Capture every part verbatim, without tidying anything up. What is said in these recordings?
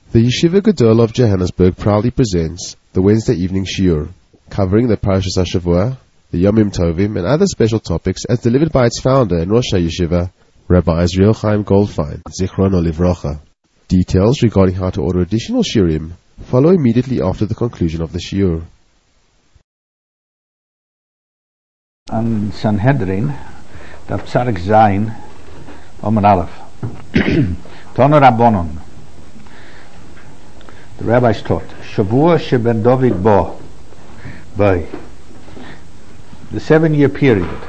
The Yeshiva Gedol of Johannesburg proudly presents the Wednesday evening shiur, covering the Parashas HaShavua, the Yomim Tovim, and other special topics as delivered by its founder and Rosh HaYeshiva, Rabbi Israel Chaim Goldfein, Zichrono Livrocha. Details regarding how to order additional shiurim follow immediately after the conclusion of the shiur. An Sanhedrin, Daf Tzadik Zayin, Omer Aleph. Toner Rabbonon. The rabbis taught, Shavua sheben David bo, by the seven-year period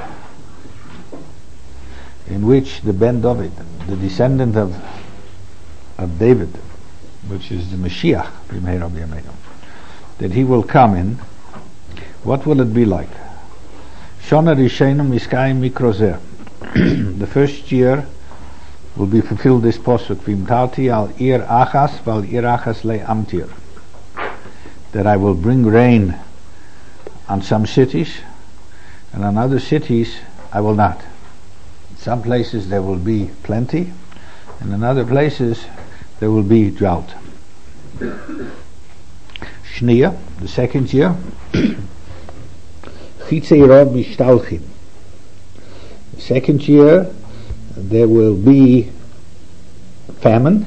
in which the Ben David, the descendant of of David, which is the Mashiach, that he will come in, what will it be like? Shona Rishenum Iskayim Mikrozer. The first year will be fulfilled this posuk, Vimtarti al ir achas val ir achas le amtir, that I will bring rain on some cities, and on other cities I will not. In some places there will be plenty, and in other places there will be drought. Shnia, the second year, Chitzei Rov Mishtalchim. The second year there will be famine,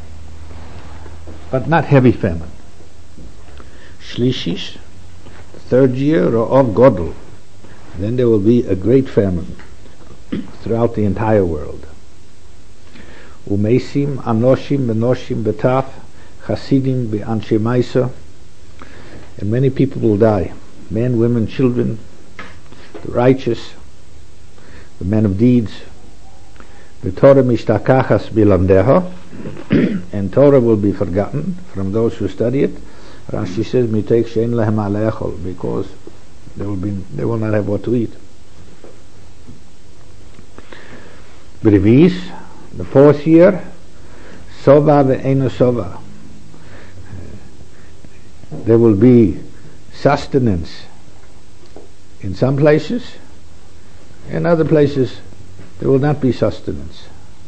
but not heavy famine. Shlishis, the third year, Ra'ov Godel. Then there will be a great famine throughout the entire world. Umesim, Anoshim, Benoshim, Betaf, Chasidim, Be'anshe Maisa, and many people will die. Men, women, children, the righteous, the men of deeds. The Torah mishtakachas bilamdeha, and Torah will be forgotten from those who study it. Rashi says, "Mitek shein lehem alechol," because they will be, they will not have what to eat. Brevis, the fourth year, Sova ve'eno Sova. There will be sustenance in some places, in other places there will not be sustenance.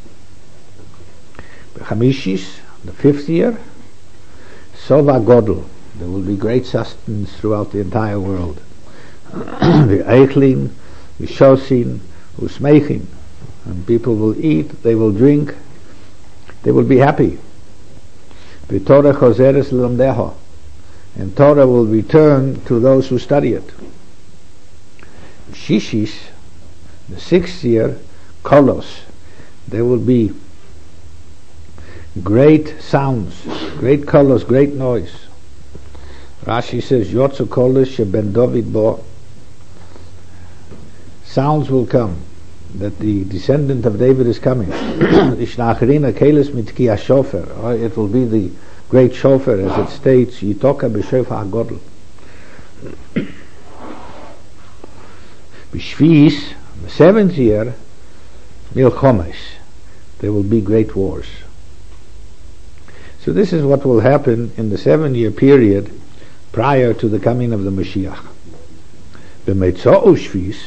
Chamishis, the fifth year, Sova Godel, there will be great sustenance throughout the entire world. The Eichlin, the Shosin, Usmeichin, and people will eat, they will drink, they will be happy. The Torah Choseres L'Lamdeha, and Torah will return to those who study it. Shishis, the sixth year, Kolos, there will be great sounds, great colors, great noise. Rashi says, Yotzu Kolos sheben David bo, sounds will come, that the descendant of David is coming. Ishnachrina keles mit ki shofer, it will be the great shofar, as it states, Yitoka b'shofar hagodl. B'shvis, the seventh year, Milchomes, there will be great wars. So this is what will happen in the seven-year period prior to the coming of the Mashiach. B'meitzah Shvis,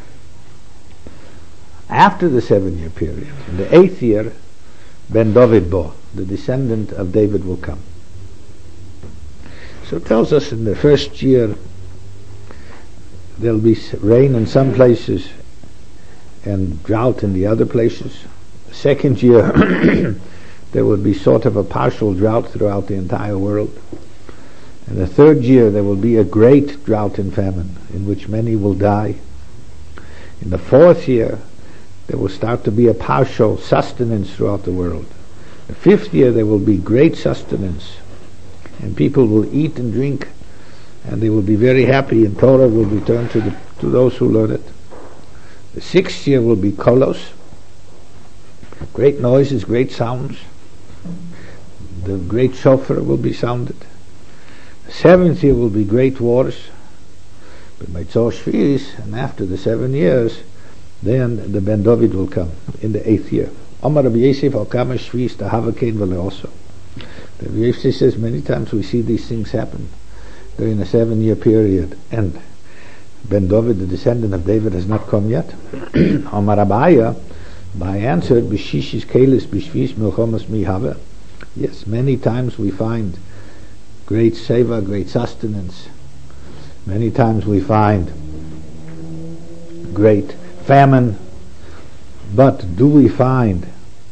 after the seven-year period, in the eighth year, Ben David bo, the descendant of David will come. So it tells us in the first year there will be rain in some places and drought in the other places. The second year there will be sort of a partial drought throughout the entire world. In the third year there will be a great drought and famine in which many will die. In the fourth year there will start to be a partial sustenance throughout the world. The fifth year there will be great sustenance, and people will eat and drink, and they will be very happy, and Torah will return to the, to those who learn it. The sixth year will be kolos, great noises, great sounds. The great shofar will be sounded. The seventh year will be great wars. But Meitzah Shvis, and after the seven years, then the Ben David will come in the eighth year. Amar Rabbi Yosef al Kama Shvis the Havakein V'Leoso. Rabbi Yosef says many times we see these things happen during a seven-year period, and Ben David, the descendant of David, has not come yet. Amar Abaya, by answered, B'shishis Kelis B'shvis Milchomas Mihave. Yes, many times we find great seva, great sustenance. Many times we find great famine. But do we find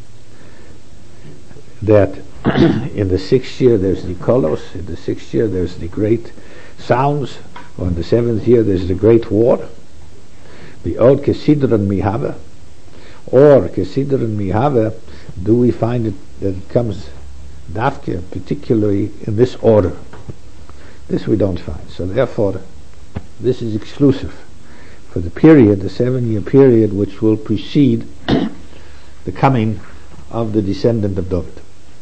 that in the sixth year there's the kolos, in the sixth year there's the great sounds, or in the seventh year there's the great war? The old kesidron mihave, or kesidron mihave, do we find it that it comes dafke, particularly in this order? This we don't find. So therefore, this is exclusive for the period, the seven-year period, which will precede the coming of the descendant of David.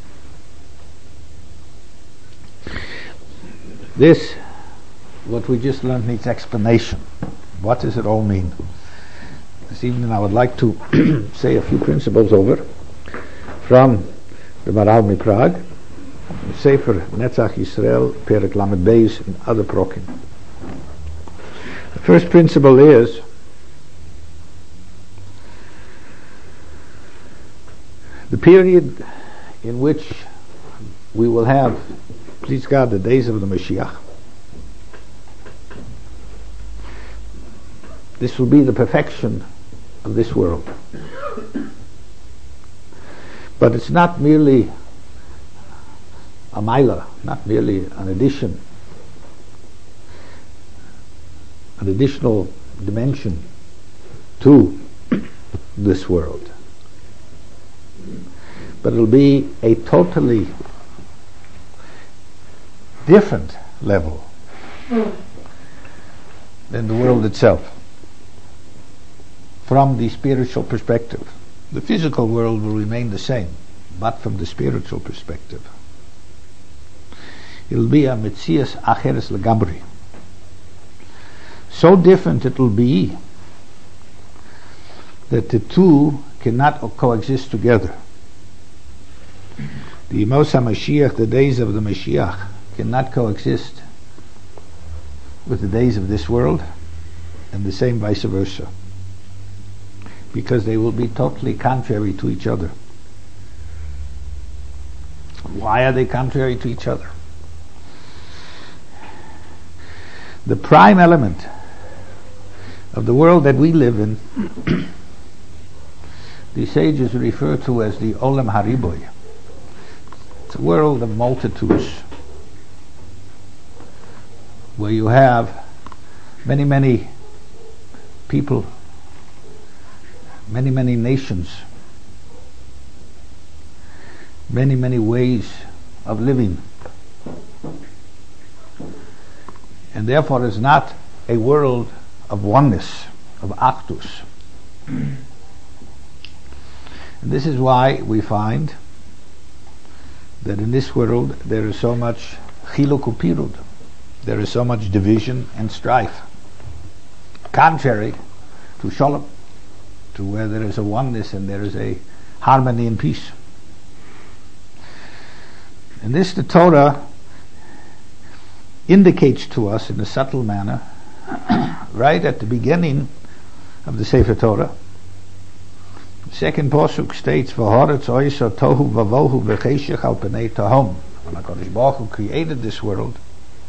This, what we just learned, needs explanation. What does it all mean? This evening I would like to say a few principles over from the Maharal Prague, Sefer Netzach Yisrael, Perek Lamed Beis, and other prokim. The first principle is the period in which we will have, please God, the days of the Mashiach. This will be the perfection of this world. But it's not merely a milah, not merely an addition, an additional dimension to this world. But it'll be a totally different level than the world itself. From the spiritual perspective, the physical world will remain the same, but from the spiritual perspective, it'll be a metzias acheres legamri. So different it will be that the two cannot coexist together. The Yemos HaMashiach, the days of the Mashiach, cannot coexist with the days of this world, and the same vice versa, because they will be totally contrary to each other. Why are they contrary to each other? The prime element of the world that we live in, the sages refer to as the Olam Hariboy. It's a world of multitudes, where you have many, many people, many, many nations, many, many ways of living. And therefore it's not a world of oneness, of achdus. And this is why we find that in this world there is so much chiluk upirud, there is so much division and strife, contrary to shalom, to where there is a oneness and there is a harmony and peace. And this the Torah indicates to us in a subtle manner right at the beginning of the Sefer Torah. The second pasuk states, "V'horetz oisa tohu vavohu v'cheshech al pnei tahom." When HaKadosh Baruch Hu created this world,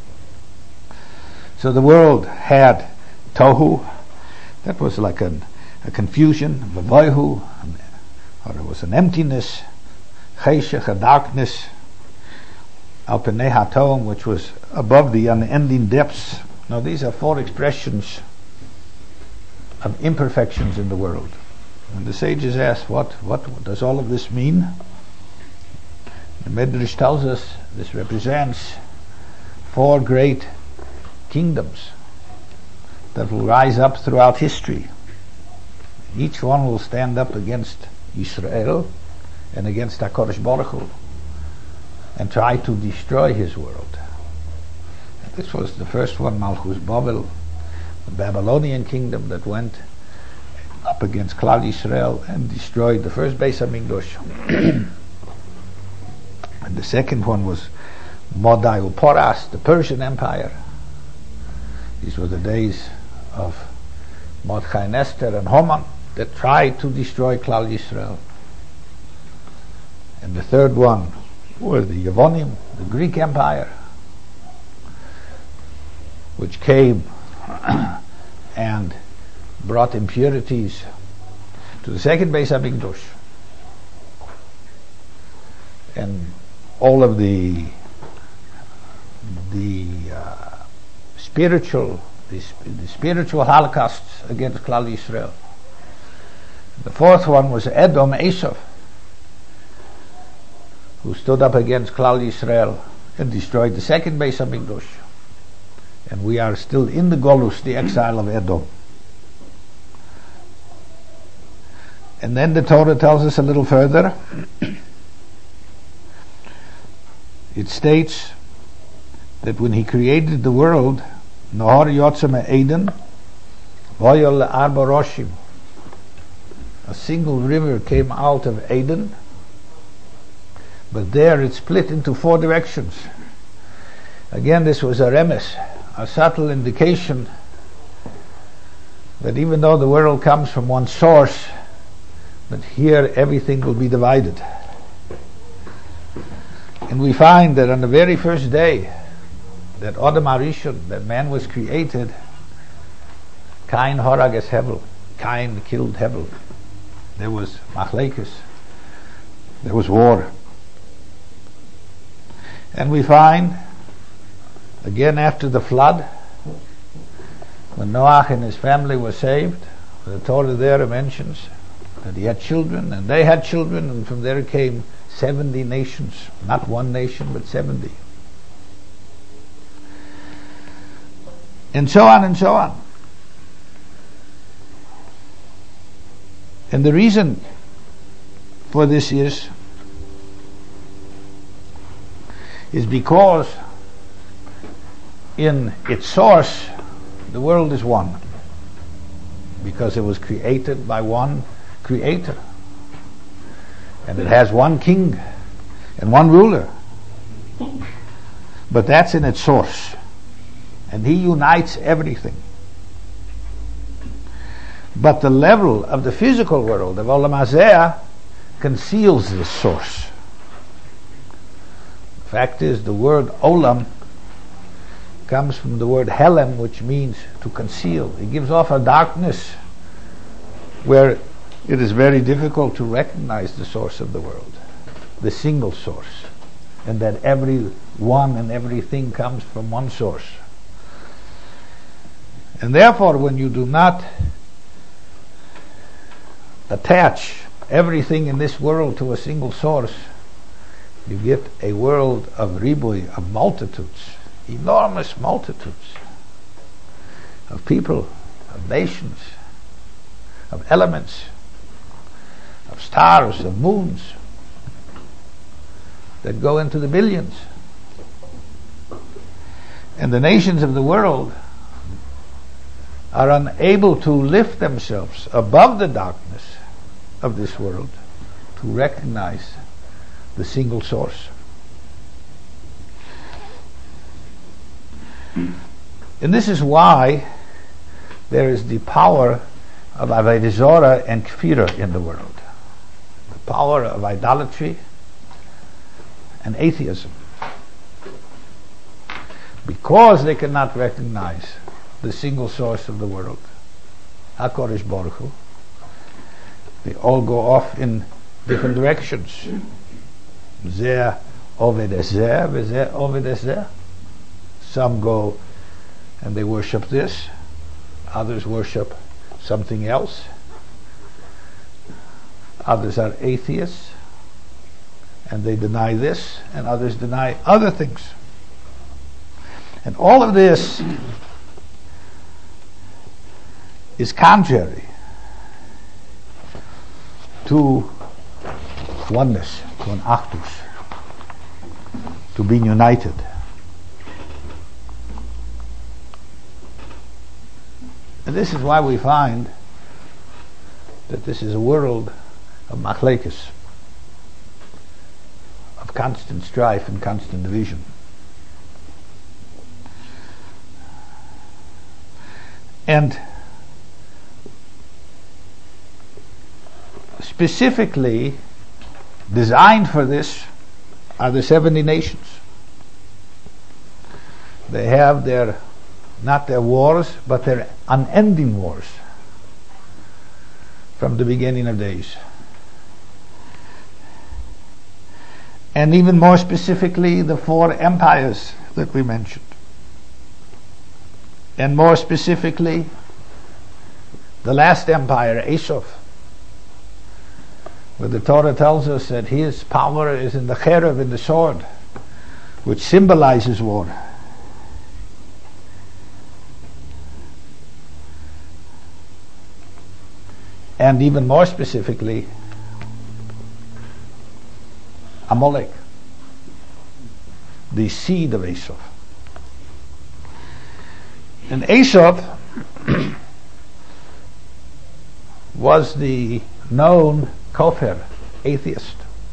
so the world had tohu, that was like an, a confusion, v'vohu, or it was an emptiness, cheshech, a darkness, al pnei hatom, which was above the unending depths. Now these are four expressions of imperfections in the world. And the sages ask, what, what does all of this mean? The Midrash tells us this represents four great kingdoms that will rise up throughout history. Each one will stand up against Israel and against HaKadosh Baruch Hu and try to destroy his world. And this was the first one, Malchus Babel, the Babylonian kingdom that went up against Klal Yisrael and destroyed the first Beis HaMikdash. And the second one was Modai Uporas, the Persian Empire. These were the days of Mordechai and Esther and Haman that tried to destroy Klal Yisrael. And the third one were the Yevonim, the Greek Empire, which came and brought impurities to the second Beis HaMikdash, and all of the the uh, spiritual the, the spiritual holocausts against Klal Yisrael. The fourth one was Edom, Esav, who stood up against Klal Yisrael and destroyed the second Beis HaMikdash. And we are still in the Golus, the exile of Edom. And then the Torah tells us a little further. It states that when he created the world, Nahar Yotze Me'Eden, Voyol Arba Roshim, a single river came out of Eden, but there it split into four directions. Again, this was a remes, a subtle indication that even though the world comes from one source, but here everything will be divided. And we find that on the very first day that Adam Arishon, that man was created, Cain harag es Hevel, Cain killed Hevel. There was machlekes, there was war. And we find, again after the flood, when Noach and his family were saved, the Torah there mentions that he had children, and they had children, and from there came seventy nations, not one nation, but seventy. And so on and so on. And the reason for this is, is because in its source, the world is one. Because it was created by one creator. And it has one king and one ruler. But that's in its source. And he unites everything. But the level of the physical world, of Olam Hazeh, conceals this source. The fact is, the word Olam comes from the word Helem, which means to conceal. It gives off a darkness where it is very difficult to recognize the source of the world, the single source, and that every one and everything comes from one source. And therefore, when you do not attach everything in this world to a single source, you get a world of ribui, of multitudes, enormous multitudes of people, of nations, of elements, of stars, of moons that go into the billions. And the nations of the world are unable to lift themselves above the darkness of this world to recognize the single source. And this is why there is the power of Avodah Zarah and Kfirah in the world. The power of idolatry and atheism. Because they cannot recognize the single source of the world, HaKadosh Baruch Hu, they all go off in different directions. Zeh oved es zeh, v'zeh oved es zeh. Some go and they worship this, others worship something else, others are atheists and they deny this, and others deny other things. And all of this is contrary to oneness, to an achdus, to being united. And this is why we find that this is a world of machlekes, of constant strife and constant division. And specifically designed for this are the seventy nations. They have their, not their wars, but their unending wars from the beginning of days. And even more specifically, the four empires that we mentioned. And more specifically, the last empire, Esau, where the Torah tells us that his power is in the cherev, in the sword, which symbolizes war. And even more specifically, Amalek, the seed of Esau. And Esau was the known kofir, atheist.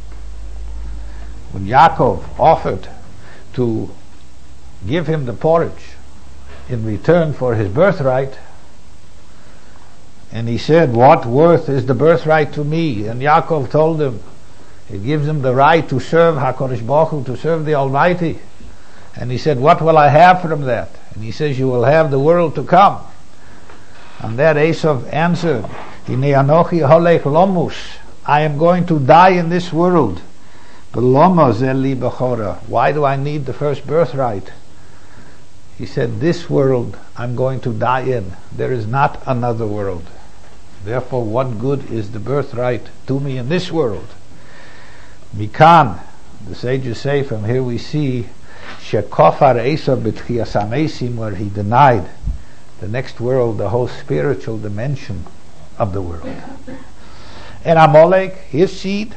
When Yaakov offered to give him the porridge in return for his birthright, and he said, "What worth is the birthright to me?" And Yaakov told him, it gives him the right to serve HaKadosh Baruch Hu, to serve the Almighty. And he said, "What will I have from that?" And he says, "You will have the world to come." And that Esau answered, "Hinei anochi holech lomus." I am going to die in this world. B'loma zeh li bechora. Why do I need the first birthright? He said, "This world I'm going to die in. There is not another world. Therefore, what good is the birthright to me in this world?" Mikan, the sages say, from here we see Shekofar Esau b'tchiyas hamesim, where he denied the next world, the whole spiritual dimension of the world. And Amalek, his seed,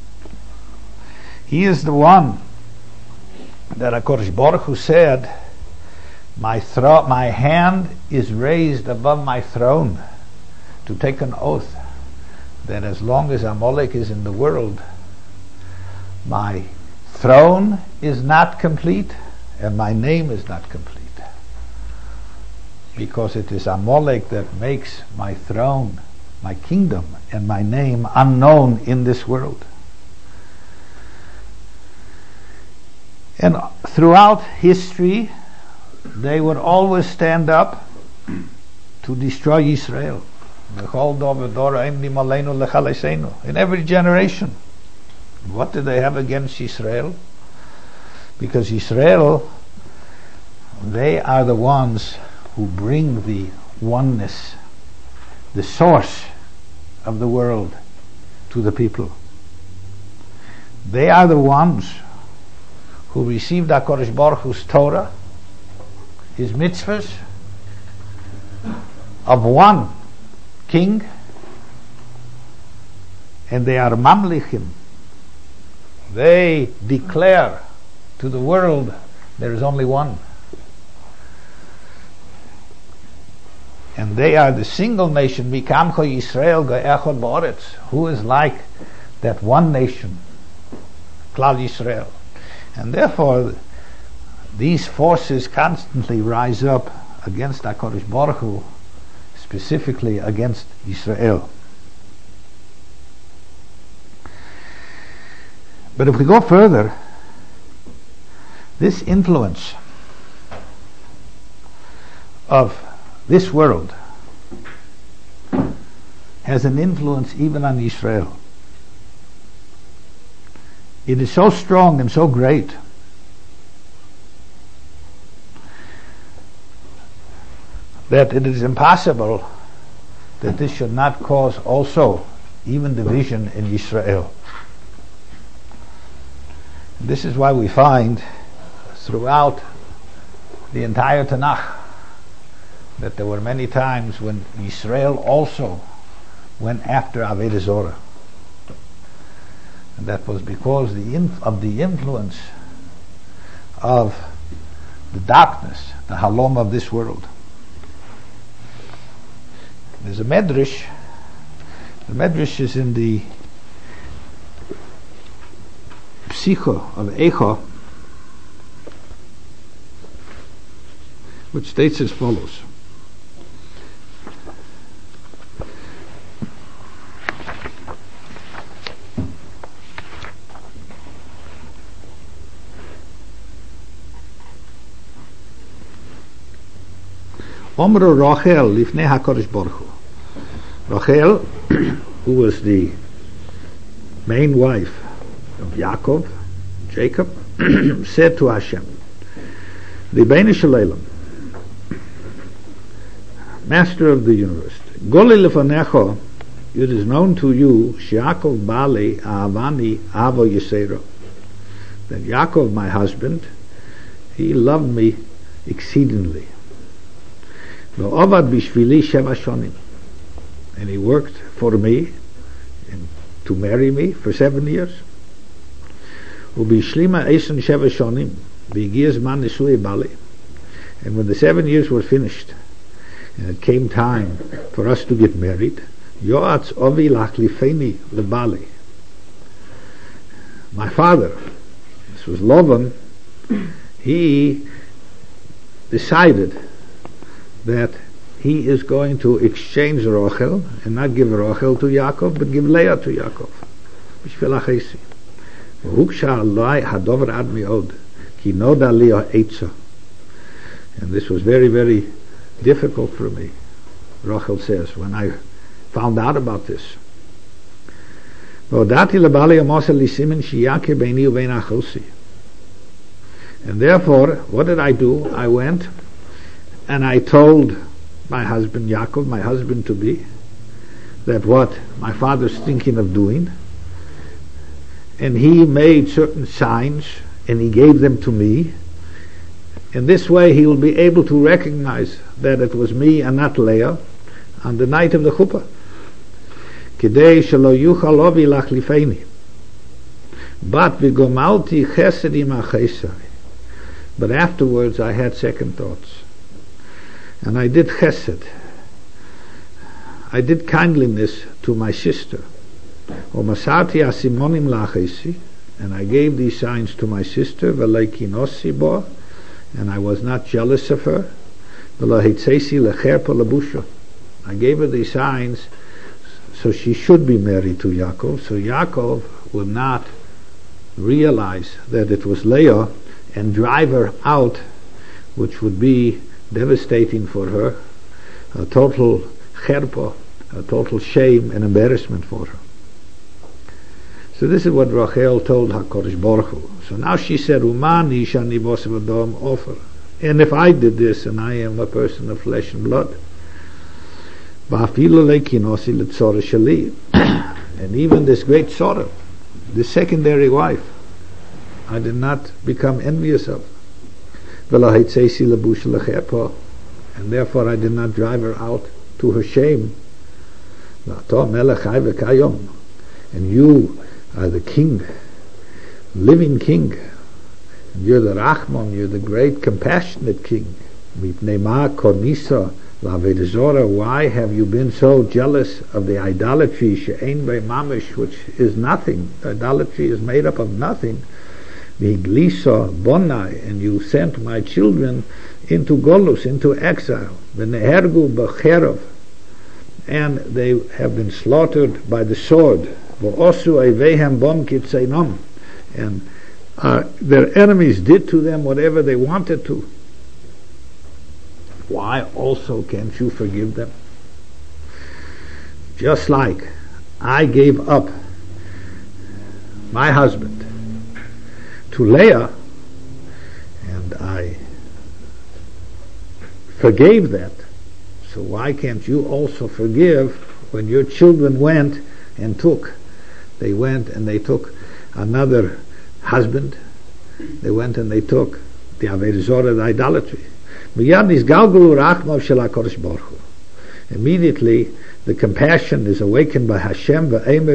he is the one that HaKadosh Baruch Hu said, my, thro- my hand is raised above my throne to take an oath that as long as Amalek is in the world, my throne is not complete and my name is not complete. Because it is Amalek that makes my throne, my kingdom, and my name unknown in this world. And throughout history, they would always stand up to destroy Israel. In every generation. What did they have against Israel? Because Israel, they are the ones who bring the oneness, the source of the world to the people. They are the ones who received HaKadosh Baruch Hu's Torah, his mitzvahs, of one king, and they are mamlichim. They declare to the world there is only one. And they are the single nation, Mikamcha Yisrael Ga'echad Ba'aretz, who is like that one nation, Klal Yisrael. And therefore, these forces constantly rise up against HaKadosh Baruch Hu, specifically against Israel. But if we go further, this influence of this world has an influence even on Israel. It is so strong and so great that it is impossible that this should not cause also even division in Israel. This is why we find throughout the entire Tanakh that there were many times when Israel also went after Avodah Zorah. And that was because the inf- of the influence of the darkness, the halom of this world. There's a medrash. The medrash is in the Psycho of Eicha, which states as follows. Omru Rachel lifnei HaKadosh Baruch Hu. Rachel, who was the main wife of Yaakov, Jacob, said to Hashem, Ribono shel Olam, Master of the universe, Goli lefanecha, it is known to you, Yaakov Bali Ahavani Avo Yisera, that Yaakov, my husband, he loved me exceedingly. Ve'ovad bishvili sheva shonim, and he worked for me and to marry me for seven years. Ubishlima eisen sheva shonim, v'higia zman nisui Bali, and when the seven years were finished, and it came time for us to get married, Yoatz Ovi Lachlifeni Lebali. My father, this was Lavan, he decided that he is going to exchange Rachel and not give Rachel to Yaakov, but give Leah to Yaakov. Bishvil Achesi. V'huksha alai hadover ad mi'od, ki noda li ha'etza. And this was very, very difficult for me, Rachel says, when I found out about this. And therefore, what did I do? I went and I told my husband Yaakov, my husband to be, that what my father's thinking of doing, and he made certain signs and he gave them to me. In this way he will be able to recognize that it was me and not Leah on the night of the chuppah. Kidei shelo yuchal ovi lachlifeni. But v'gomalti chesed im ha'chesed. But afterwards I had second thoughts. And I did chesed. I did kindliness to my sister. U'masarti asimonim la'chesi. And I gave these signs to my sister, v'leikinosi bo, and I was not jealous of her. V'loheitzesi lecherpa lebusha. I gave her these signs so she should be married to Yaakov, so Yaakov would not realize that it was Leah and drive her out, which would be devastating for her, a total cherpa, a total shame and embarrassment for her. So this is what Rachel told HaKadosh Baruch Hu. So now she said, Umani shani bosev adam offer. And if I did this, and I am a person of flesh and blood, and even this great sorrow, this secondary wife, I did not become envious of. And therefore I did not drive her out to her shame. And you are the king, living king. And you're the Rachman, you're the great compassionate king. Why have you been so jealous of the idolatry, she'ein bei mamish, which is nothing? Idolatry is made up of nothing. V'higlisa bonai, and you sent my children into Golus, into exile. V'nehergu b'cherov, and they have been slaughtered by the sword. V'osu eivehem bom kitzeinom, and uh, their enemies did to them whatever they wanted to. Why also can't you forgive them? Just like I gave up my husband to Leah, and I forgave that, so why can't you also forgive when your children went and took, they went and they took another husband, they went and they took the Avodah Zarah, the idolatry. Immediately the compassion is awakened by Hashem,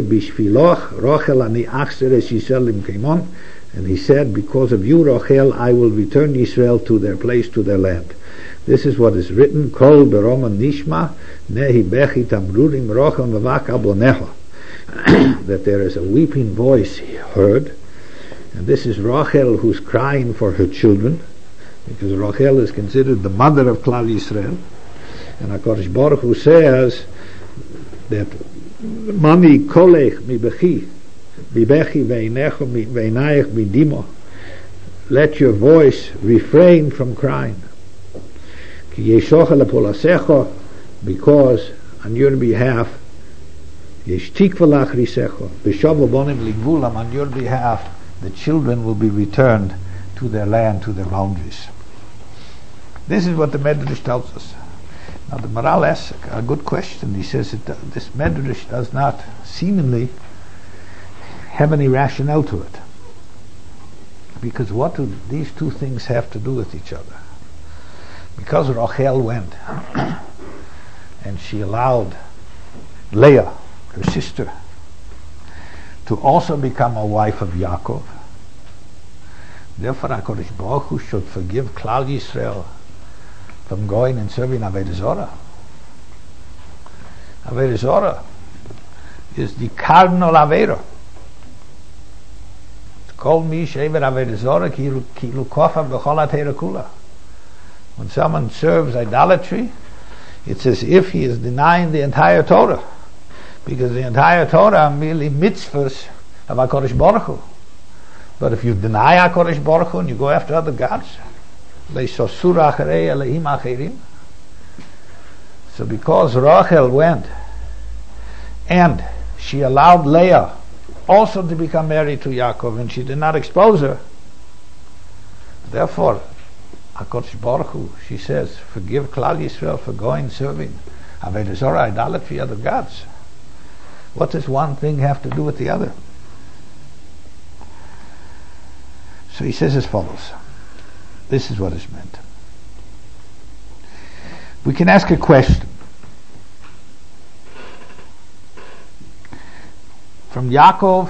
and he said, because of you, Rachel, I will return Israel to their place, to their land. This is what is written, Kol beroman nishma nehi bechi tamrurim rochel mevak abonecha, that there is a weeping voice heard, and this is Rachel who's crying for her children, because Rachel is considered the mother of Klal Yisrael, and HaKadosh Baruch Hu says that Mami kolech mi bechi mi bechi veinecha mi veinayich mi dimo, let your voice refrain from crying. Ki yeshocha lepolasecho, because on your behalf, yesh tikva lachrisecho, b'shavu bonim ligvulam, on your behalf, the children will be returned to their land, to their boundaries. This is what the Medrash tells us. Now the Maral asks a good question. He says it, this Medrash does not seemingly have any rationale to it. Because what do these two things have to do with each other? Because Rachel went and she allowed Leah, her sister, to also become a wife of Yaakov. Therefore HaKadosh Baruch Hu should forgive Klal Yisrael from going and serving Avodah Zorah. Avodah Zorah is the cardinal Avera. Kol mi shever Avodah Zorah ki lukofa b'chol ha'teira kula. When someone serves idolatry, it's as if he is denying the entire Torah, because the entire Torah are merely mitzvahs of HaKadosh Baruch Hu. But if you deny HaKadosh Baruch Hu and you go after other gods, so because Rachel went and she allowed Leah also to become married to Yaakov, and she did not expose her, therefore HaKadosh Baruch Hu, she says, forgive Klal Yisrael for going serving Avodah Zorah, idolatry, other gods. What does one thing have to do with the other? So he says as follows. This is what is meant. We can ask a question. From Yaakov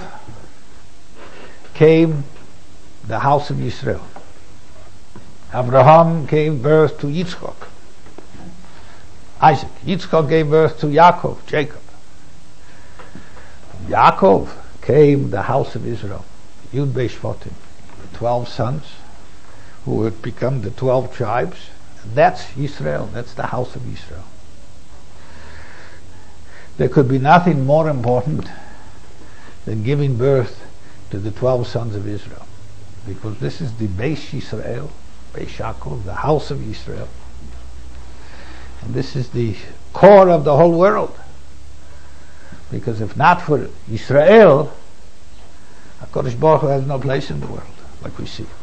came the house of Yisrael. Abraham gave birth to Yitzchak, Isaac. Yitzchak gave birth to Yaakov, Jacob. From Yaakov came the house of Israel, Yud Bei Shvatim, the twelve sons who would become the twelve tribes. That's Yisrael. That's the house of Israel. There could be nothing more important than giving birth to the twelve sons of Israel, because this is the Beis Yisrael, Beis Yaakov, the house of Israel, and this is the core of the whole world. Because if not for Yisrael, HaKadosh Baruch Hu has no place in the world, like we see.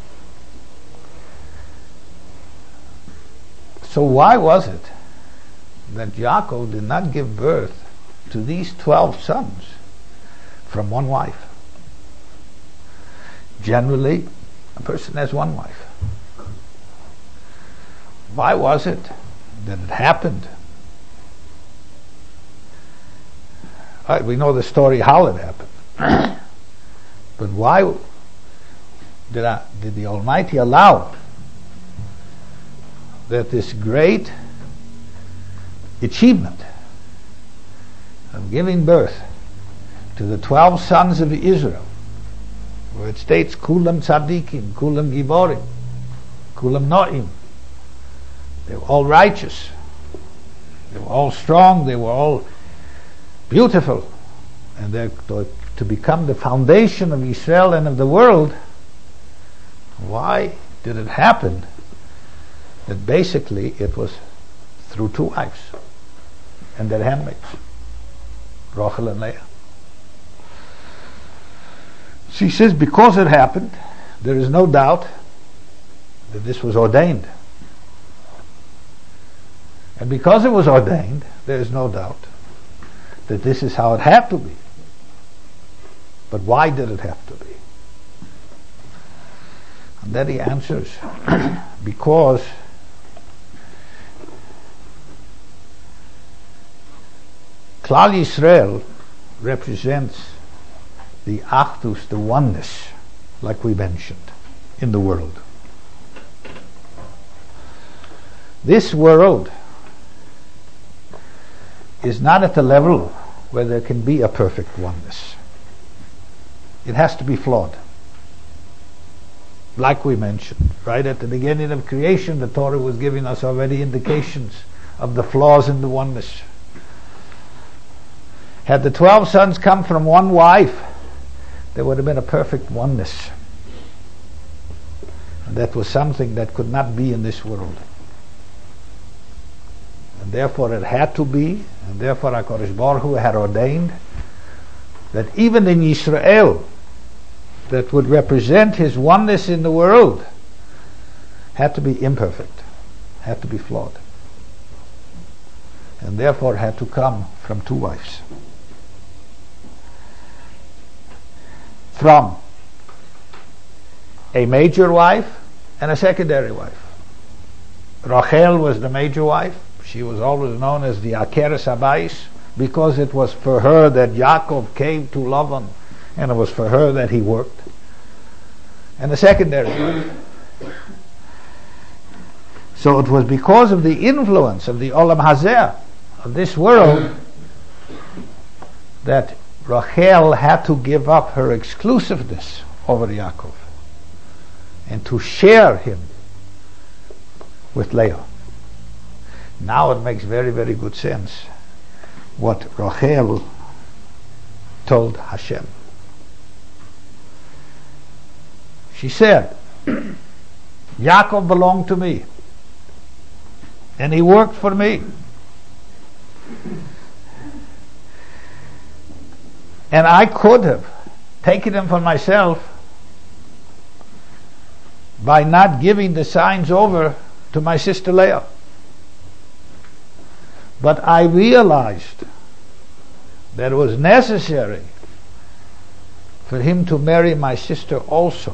So why was it that Yaakov did not give birth to these twelve sons from one wife? Generally, a person has one wife. Why was it that it happened? Right, we know the story how it happened. But why did, I, did the Almighty allow that this great achievement of giving birth to the twelve sons of Israel, where it states Kulam Tzadikim, Kulam Giborim, Kulam Noim, they were all righteous, they were all strong, they were all beautiful, and they're to become the foundation of Israel and of the world. Why did it happen that basically it was through two wives and their handmaids, Rachel and Leah? She says because it happened, there is no doubt that this was ordained. And because it was ordained, there is no doubt that this is how it had to be. But why did it have to be? And then he answers, because Klal Yisrael represents the Achdus, the oneness, like we mentioned, in the world. This world is not at the level where there can be a perfect oneness. It has to be flawed. Like we mentioned, right at the beginning of creation, the Torah was giving us already indications of the flaws in the oneness. Had the twelve sons come from one wife, there would have been a perfect oneness. And that was something that could not be in this world. And therefore it had to be, and therefore HaKadosh Baruch Hu had ordained that even in Yisrael, that would represent his oneness in the world, had to be imperfect, had to be flawed, and therefore had to come from two wives. From a major wife and a secondary wife. Rachel was the major wife. She was always known as the Akeres Habayis, because it was for her that Yaakov came to Lavan, and it was for her that he worked. And the secondary wife. So it was because of the influence of the Olam Hazeh, of this world, that Rachel had to give up her exclusiveness over Yaakov and to share him with Leah. Now it makes very, very good sense what Rachel told Hashem. She said, Yaakov belonged to me, and he worked for me. And I could have taken him for myself by not giving the signs over to my sister Leah. But I realized that it was necessary for him to marry my sister also.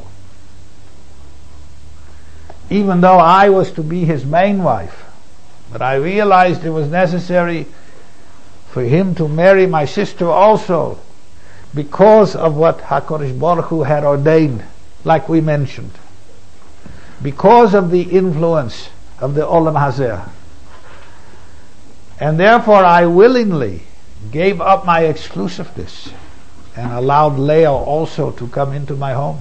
Even though I was to be his main wife, but I realized it was necessary for him to marry my sister also, because of what HaKadosh Baruch Hu had ordained, like we mentioned, because of the influence of the Olam Hazeh. And therefore I willingly gave up my exclusiveness and allowed Leah also to come into my home.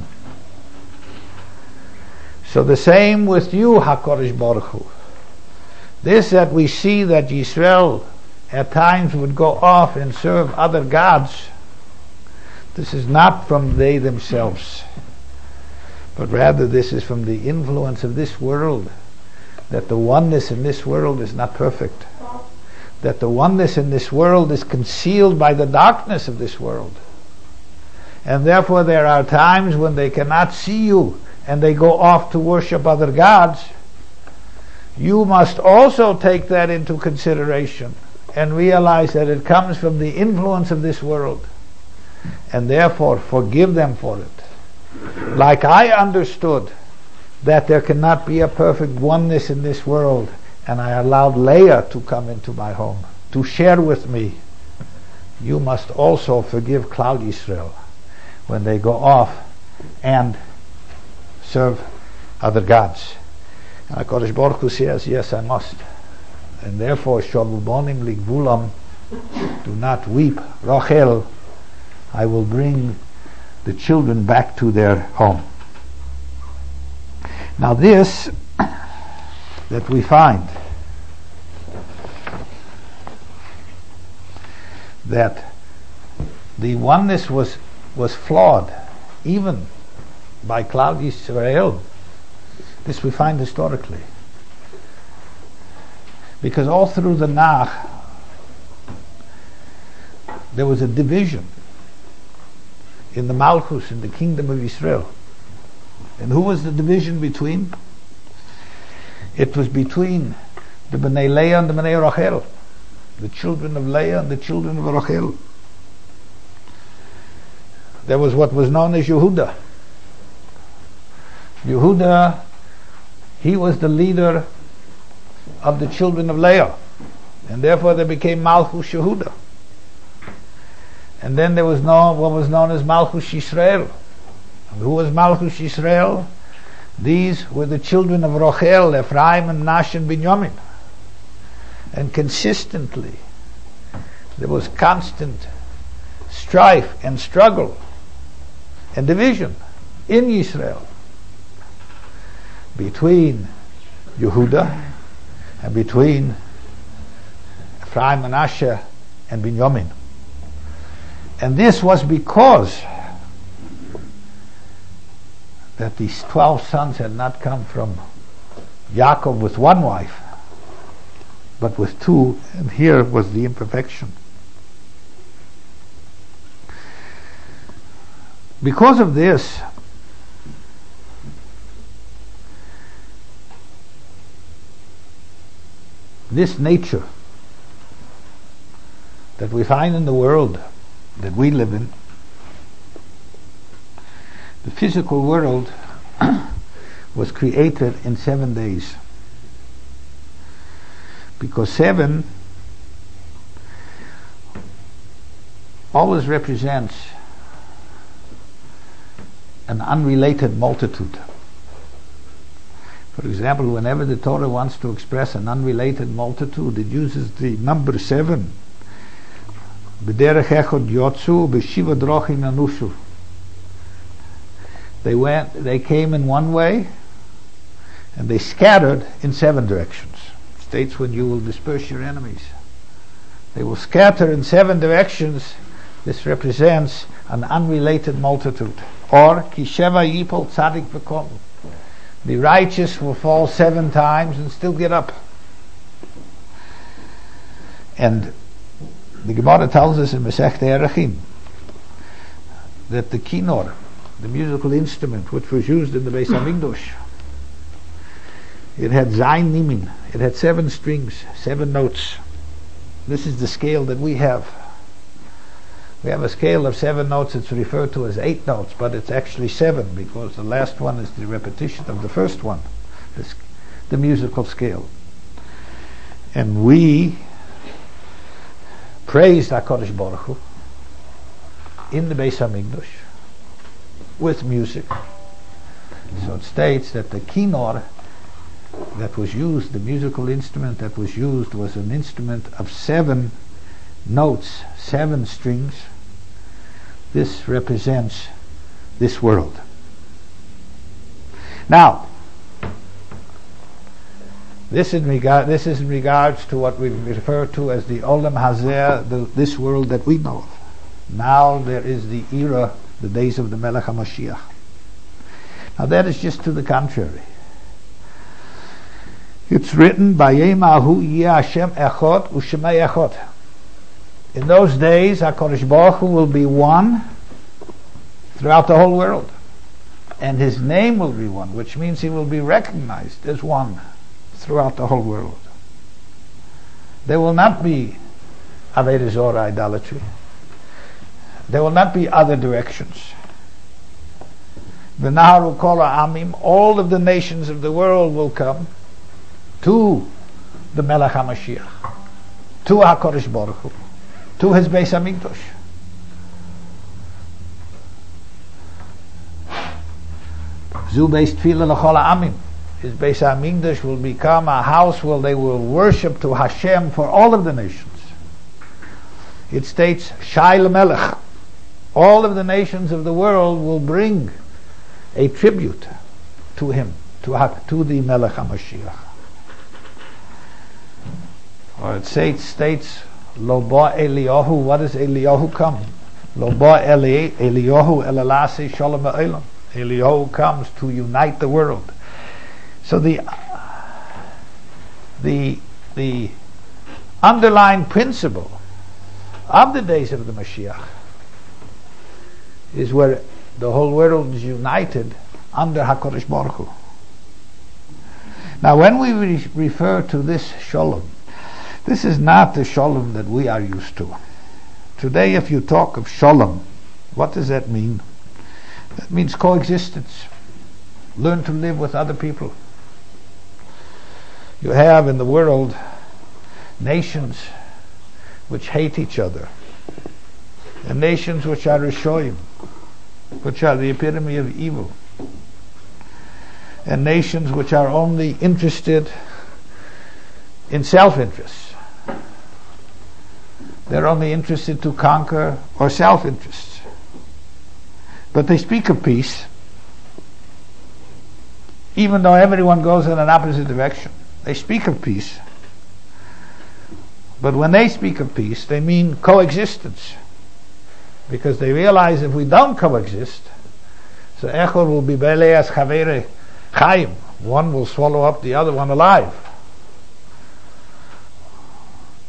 So the same with you, HaKadosh Baruch Hu. This that we see that Yisrael at times would go off and serve other gods, this is not from they themselves, but rather this is from the influence of this world, that the oneness in this world is not perfect, that the oneness in this world is concealed by the darkness of this world, and therefore there are times when they cannot see you and they go off to worship other gods. You must also take that into consideration and realize that it comes from the influence of this world, and therefore forgive them for it. Like I understood that there cannot be a perfect oneness in this world, and I allowed Leah to come into my home to share with me, you must also forgive Klal Yisrael when they go off and serve other gods. And HaKadosh Baruch Hu says, yes, I must. And therefore, Shavu Bonim Ligvulam, do not weep, Rachel, I will bring the children back to their home. Now this that we find, that the oneness was was flawed even by Klal Yisrael, this we find historically, because all through the Nach there was a division in the Malchus, in the kingdom of Israel. And who was the division between? It was between the Bnei Leah and the Bnei Rachel, the children of Leah and the children of Rachel. There was what was known as Yehuda. Yehuda, he was the leader of the children of Leah, and therefore they became Malchus Yehuda. And then there was no, what was known as Malchus Yisrael. And who was Malchus Yisrael? These were the children of Rachel, Ephraim and Nash and Binyamin. And consistently there was constant strife and struggle and division in Israel between Yehuda and between Ephraim, Manasseh and Binyamin. And this was because that these twelve sons had not come from Yaakov with one wife, but with two, and here was the imperfection. Because of this, this nature that we find in the world that we live in, the physical world, was created in seven days. Because seven always represents an unrelated multitude. For example, whenever the Torah wants to express an unrelated multitude, it uses the number seven. B'derech echad yotzu, b'shiva drachim yanushu. They went, they came in one way, and they scattered in seven directions. It states, when you will disperse your enemies, they will scatter in seven directions. This represents an unrelated multitude. Or kisheva yipol tzadik v'kom. The righteous will fall seven times and still get up. And the Gemara tells us in Masechta Erechim that the kinor, the musical instrument which was used in the Beis Hamikdash, it had zayin nimin, it had seven strings, seven notes. This is the scale that we have. We have a scale of seven notes. It's referred to as eight notes, but it's actually seven, because the last one is the repetition of the first one, the, the musical scale. And we praised HaKadosh Baruch Hu in the Beis Hamikdash with music. So it states that the kinor that was used, the musical instrument that was used, was an instrument of seven notes, seven strings. This represents this world. Now, this in regard, this is in regards to what we refer to as the Olam Hazeh, the, this world that we know of. Now there is the era, the days of the Melech HaMashiach. Now that is just to the contrary. It's written, Bayemahu yeh Hashem echad u'shemei echad. In those days, HaKadosh Baruch Hu will be one throughout the whole world. And His name will be one, which means He will be recognized as one throughout the whole world. There will not be Avodah Zorah, idolatry. There will not be other directions. V'naharu kol ha'amim, all of the nations of the world will come to the Melech HaMashiach, to HaKadosh Baruch Hu, to His Beis Hamikdash. Zu Beis Tefillah l'chol ha'amim. His Beis Hamikdash will become a house where they will worship to Hashem for all of the nations. It states, Shai l'melech. All of the nations of the world will bring a tribute to him, to, ha- to the Melech HaMashiach. Or it states, states Lo ba Eliyahu. What does Eliyahu come? Lo ba Eli, Eliyahu elalasi shalom ha'olam. Eliyahu comes to unite the world. So the the the underlying principle of the days of the Mashiach is where the whole world is united under HaKadosh Baruch Hu. Now, when we re- refer to this shalom, this is not the shalom that we are used to. Today, if you talk of shalom, what does that mean? That means coexistence. Learn to live with other people. You have in the world nations which hate each other, and nations which are Rishoyim, which are the epitome of evil, and nations which are only interested in self-interest. They're only interested to conquer or self-interest. But they speak of peace, even though everyone goes in an opposite direction. They speak of peace. But when they speak of peace, they mean coexistence. Because they realize if we don't coexist, so Echor will be Beleas Chavere Chaim. One will swallow up the other one alive.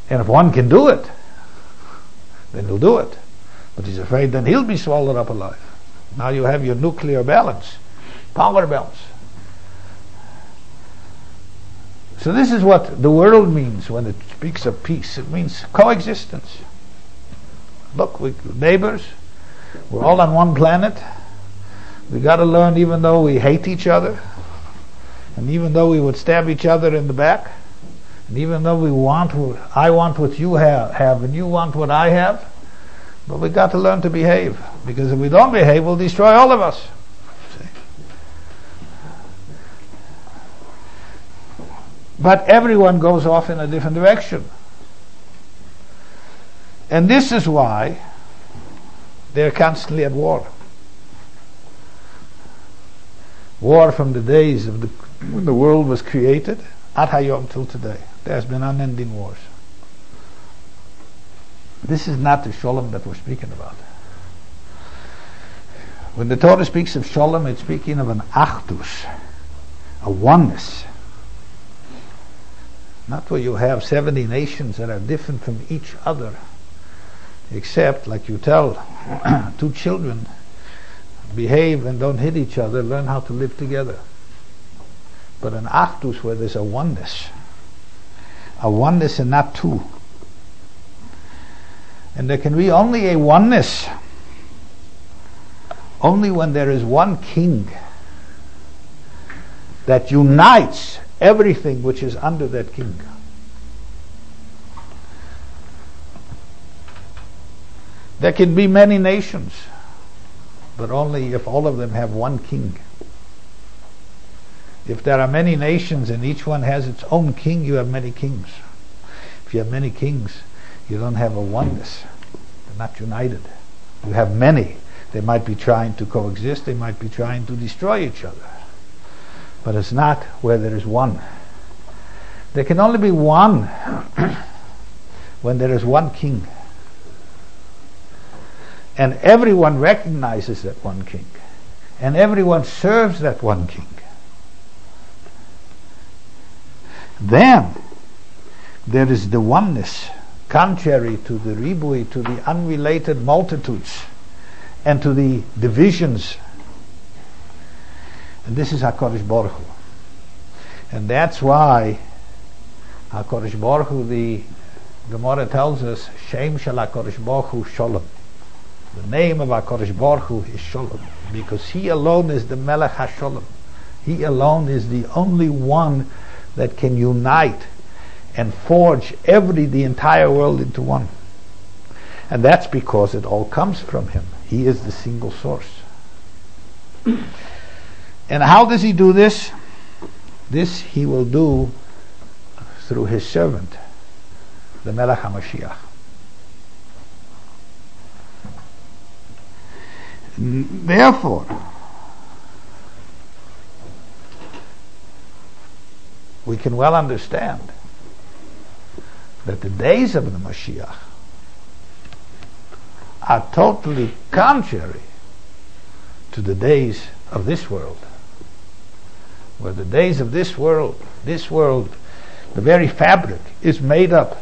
And if one can do it, then he'll do it. But he's afraid then he'll be swallowed up alive. Now you have your nuclear balance, power balance. So this is what the world means when it speaks of peace. It means coexistence. Look, we're neighbors. We're all on one planet. We got to learn, even though we hate each other, and even though we would stab each other in the back, and even though we want, what, I want what you have, have, and you want what I have, but we got to learn to behave, because if we don't behave, we'll destroy all of us. See? But everyone goes off in a different direction. And this is why they're constantly at war. War from the days of the, when the world was created, ad hayom till today. There's been unending wars. This is not the shalom that we're speaking about. When the Torah speaks of shalom, it's speaking of an achdus, a oneness. Not where you have seventy nations that are different from each other, except, like you tell two children, behave and don't hit each other, learn how to live together. But an achdus where there's a oneness, a oneness and not two. And there can be only a oneness only when there is one king that unites everything which is under that king. There can be many nations, but only if all of them have one king. If there are many nations and each one has its own king, you have many kings. If you have many kings, you don't have a oneness. They're not united. You have many. They might be trying to coexist. They might be trying to destroy each other. But it's not where there is one. There can only be one when there is one king. And everyone recognizes that one king. And everyone serves that one king. Then there is the oneness, contrary to the ribui, to the unrelated multitudes, and to the divisions. And this is HaKadosh Baruch Hu. And that's why HaKadosh Baruch Hu, the Gemara tells us, Shem Shel HaKadosh Baruch Hu Shalom. The name of HaKadosh Baruch Hu is Shalom, because He alone is the Melech HaShalom. He alone is the only one that can unite and forge every, the entire world into one. And that's because it all comes from Him. He is the single source. And how does He do this? This He will do through His servant, the Melech HaMashiach. Therefore, we can well understand that the days of the Mashiach are totally contrary to the days of this world. Where the days of this world, this world, the very fabric is made up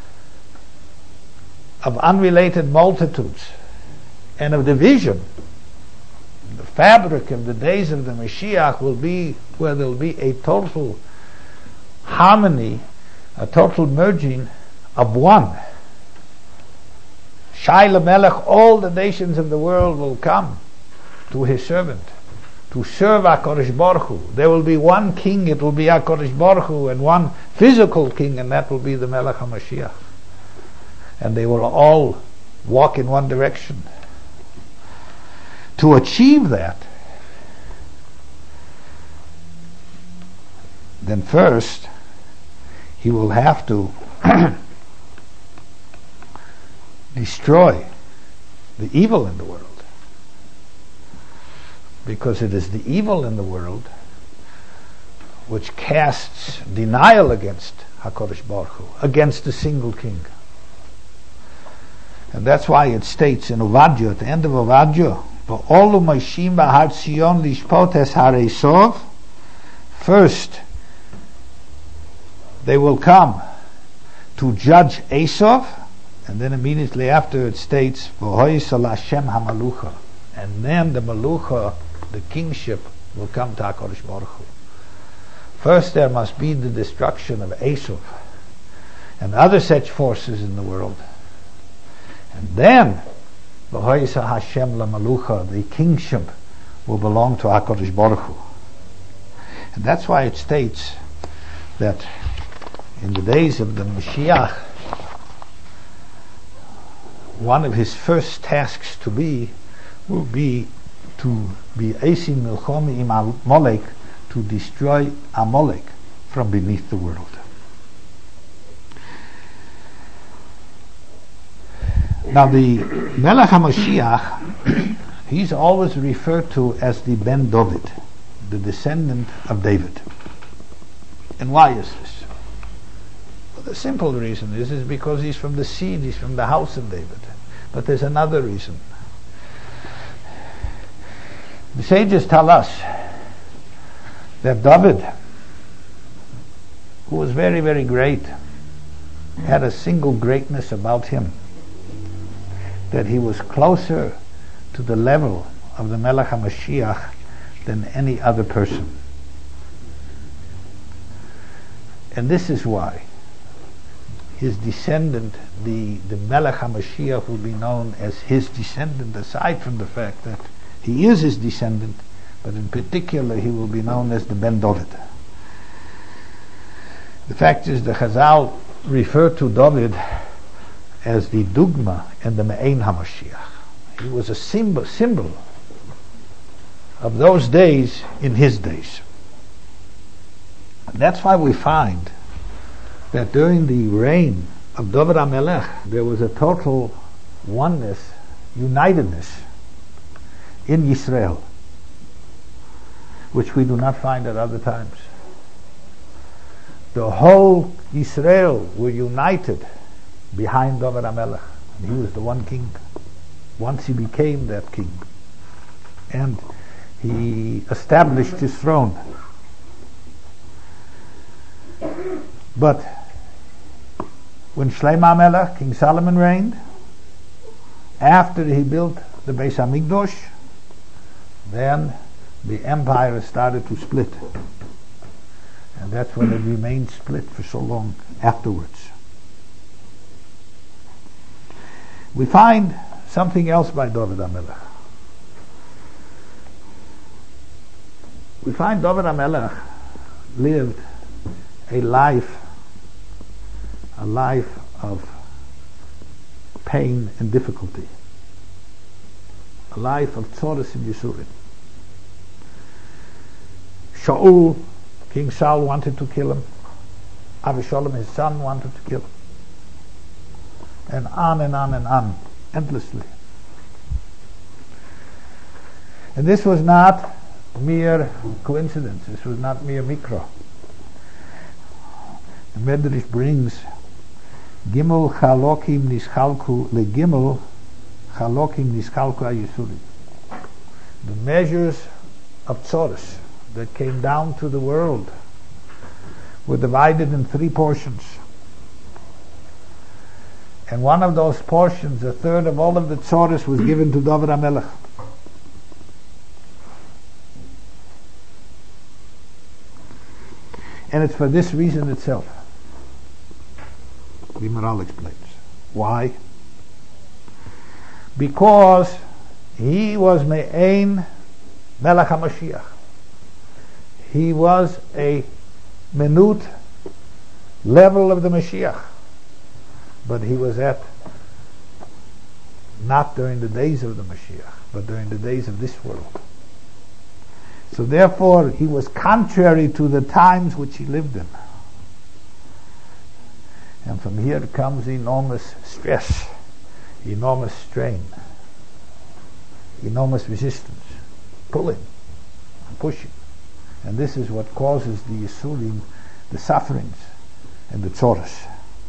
of unrelated multitudes and of division. The fabric of the days of the Mashiach will be where there will be a total harmony, a total merging of one. Shai L'Melech, all the nations of the world will come to His servant to serve HaKadosh Baruch Hu. There will be one king, it will be HaKadosh Baruch Hu, and one physical king, and that will be the Melech HaMashiach. And they will all walk in one direction. To achieve that, then first He will have to destroy the evil in the world. Because it is the evil in the world which casts denial against HaKadosh Baruch Hu, against the single king. And that's why it states in Ovadia, at the end of Ovadia, V'olu Moshim B'Har Tzion Lishpot Es Harei Sov. First, they will come to judge Esav, and then immediately after it states, V'hoisal Hashem hamalucha, and then the malucha, the kingship, will come to HaKadosh Baruch Hu. First there must be the destruction of Esav and other such forces in the world. And then, V'hoisal Hashem lamalucha, the kingship will belong to HaKadosh Baruch Hu. And that's why it states that in the days of the Mashiach, one of his first tasks to be will be to be Esim Milchomi im Amalek, to destroy Amalek from beneath the world. Now the Melech HaMashiach, he's always referred to as the Ben David, the descendant of David. And why is this? Well, the simple reason is, is because he's from the seed, he's from the house of David. But there's another reason. The sages tell us that David, who was very, very great, had a single greatness about him, that he was closer to the level of the Melech HaMashiach than any other person. And this is why his descendant, the, the Melech HaMashiach, will be known as his descendant, aside from the fact that he is his descendant, but in particular he will be known as the Ben David. The fact is, the Chazal refer to David as the Dugma and the Me'ein HaMashiach. He was a symbol, symbol of those days in his days. And that's why we find that during the reign of David HaMelech, there was a total oneness, unitedness in Yisrael, which we do not find at other times. The whole Yisrael were united behind David HaMelech, and he was the one king. Once he became that king, and he established his throne. But when Shlomo HaMelech, King Solomon, reigned, after he built the Beis HaMikdash, then the empire started to split. And that's when it remained split for so long afterwards. We find something else by David HaMelech. We find David HaMelech lived a life, a life of pain and difficulty, a life of tzoros and yisurim. Shaul, King Saul, wanted to kill him. Aveshalom, his son, wanted to kill him. And on and on and on, endlessly. And this was not mere coincidence. This was not mere mikra. The Medrash brings Gimel chalokim nischalku legimel chalokim nischalku ayisurim. The measures of tzoros that came down to the world were divided in three portions. And one of those portions, a third of all of the tzoros, was given to David HaMelech. And it's for this reason itself. The Maharal explains. Why? Because he was Me'ein Melech HaMashiach. He was a minute level of the Mashiach. But he was at, not during the days of the Mashiach, but during the days of this world. So therefore, he was contrary to the times which he lived in. And from here comes enormous stress, enormous strain, enormous resistance, pulling, pushing. And this is what causes the yisurim, the sufferings, and the tzoros.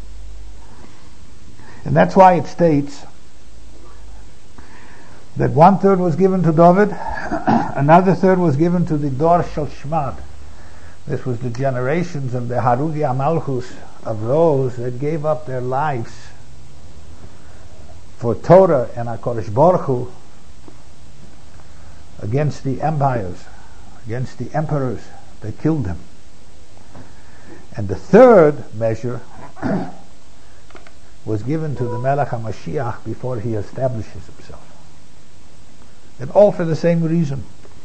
And that's why it states that one third was given to David, another third was given to the Dor Shel Shmad, This was the generations of the Harugi Amalchus, of those that gave up their lives for Torah and HaKadosh Baruch Hu against the empires, against the emperors that killed them. And the third measure was given to the Melech HaMashiach before he establishes himself. And all for the same reason.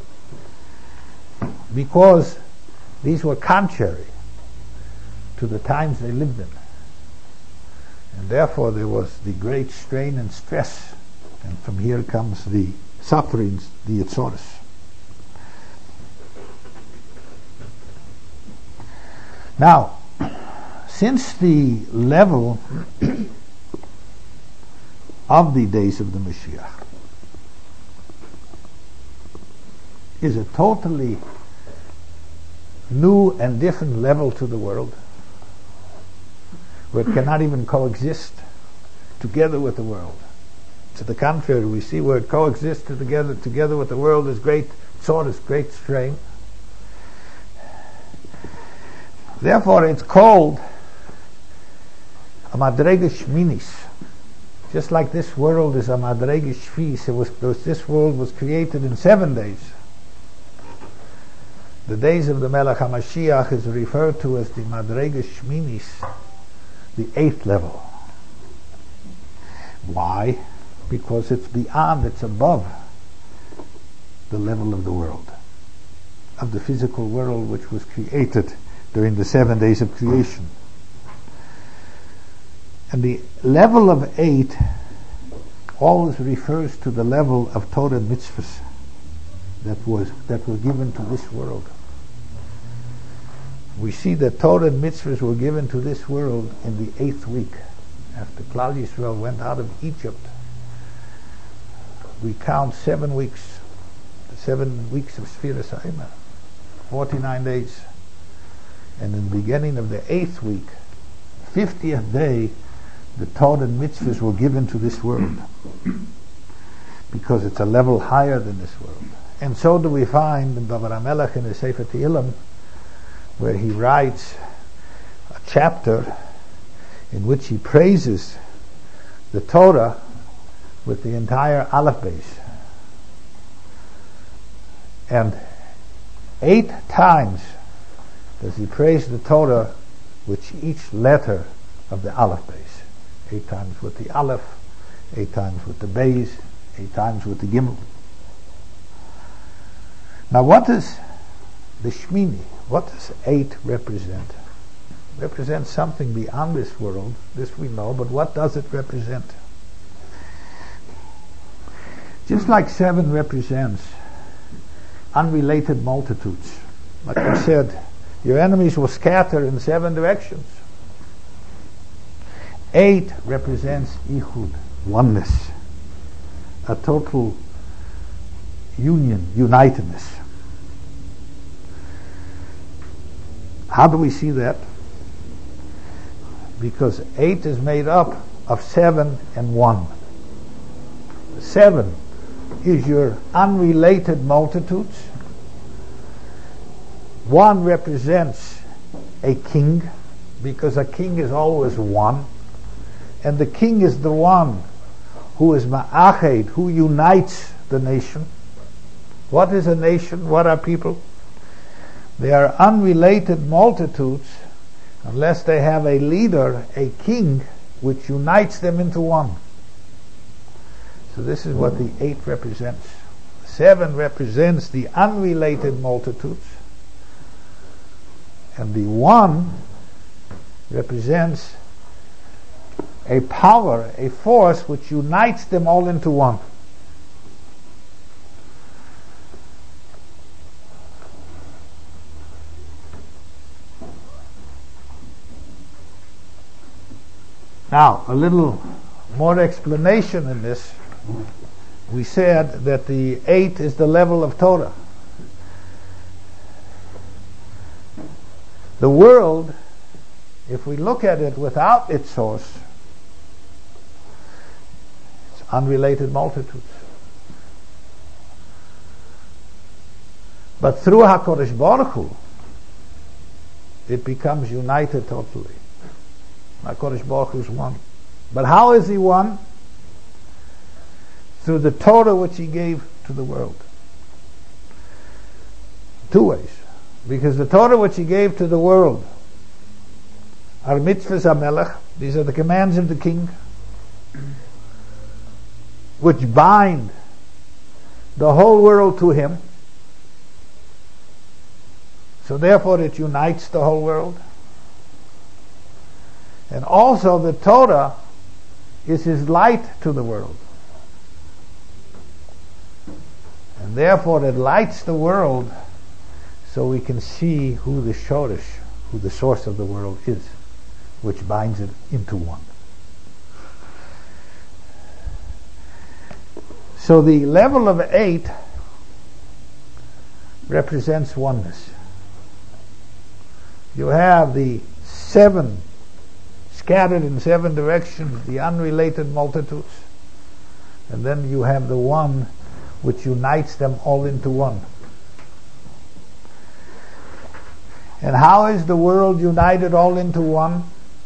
Because these were contrary to the times they lived in. And therefore there was the great strain and stress. And from here comes the sufferings, the Yitzoros. Now, since the level of the days of the Mashiach is a totally new and different level to the world, where it cannot even coexist together with the world. To the contrary, we see where it coexists together together with the world is great tzoros, great strain. Therefore, it's called a madrega shminis. Just like this world is a madrega shvis, it was this world was created in seven days. The days of the Melech HaMashiach is referred to as the madrega shminis, the eighth level. Why? Because it's beyond, it's above the level of the world, of the physical world which was created during the seven days of creation. And the level of eight always refers to the level of Torah and mitzvahs that was that were given to this world. We see that Torah and mitzvahs were given to this world in the eighth week after Klal Yisrael went out of Egypt. We count seven weeks, the seven weeks of Sfiras HaEmer, forty-nine days. And in the beginning of the eighth week, fiftieth day, the Torah and mitzvahs were given to this world, because it's a level higher than this world. And so do we find in Davar HaMelech in the Sefer Tehillim, where he writes a chapter in which he praises the Torah with the entire Aleph base. And eight times does he praise the Torah with each letter of the Aleph base. Eight times with the Aleph, eight times with the Beis, eight times with the Gimel. Now what is the Shmini? What does eight represent? It represents something beyond this world, this we know, but what does it represent? Just like seven represents unrelated multitudes. Like I said, your enemies will scatter in seven directions. Eight represents Ichud, oneness, a total union, unitedness. How do we see that? Because eight is made up of seven and one. Seven is your unrelated multitudes. One represents a king, because a king is always one, and the king is the one who is ma'ached, who unites the nation. What is a nation? What are people? They are unrelated multitudes unless they have a leader, a king, which unites them into one. So this is what the eight represents. Seven represents the unrelated multitudes, and the one represents a power, a force which unites them all into one. Now, a little more explanation in this. We said that the eight is the level of Torah. The world, if we look at it without its source, it's unrelated multitudes. But through HaKadosh Baruch Hu, it becomes united totally. HaKadosh Baruch Hu is one. But how is he one? Through the Torah which he gave to the world. Two ways. Because the Torah which he gave to the world are mitzvahs HaMelech, these are the commands of the king, which bind the whole world to him. So therefore it unites the whole world. And also the Torah is his light to the world. And therefore it lights the world so we can see who the Shoresh, who the source of the world is, which binds it into one. So the level of eight represents oneness. You have the seven scattered in seven directions, the unrelated multitudes, and then you have the one which unites them all into one. And how is the world united all into one?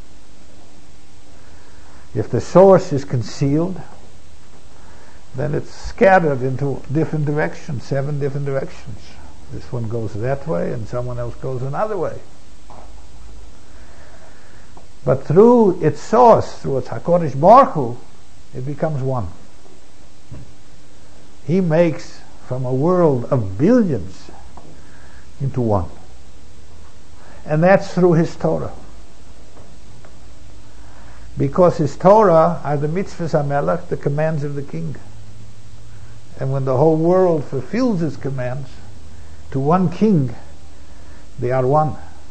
If the source is concealed, then it's scattered into different directions, seven different directions. This one goes that way and someone else goes another way. But through its source, through its HaKadosh Baruch Hu, it becomes one. He makes from a world of billions into one. And that's through his Torah. Because his Torah are the mitzvahs HaMelech, the commands of the king. And when the whole world fulfills his commands to one king, they are one.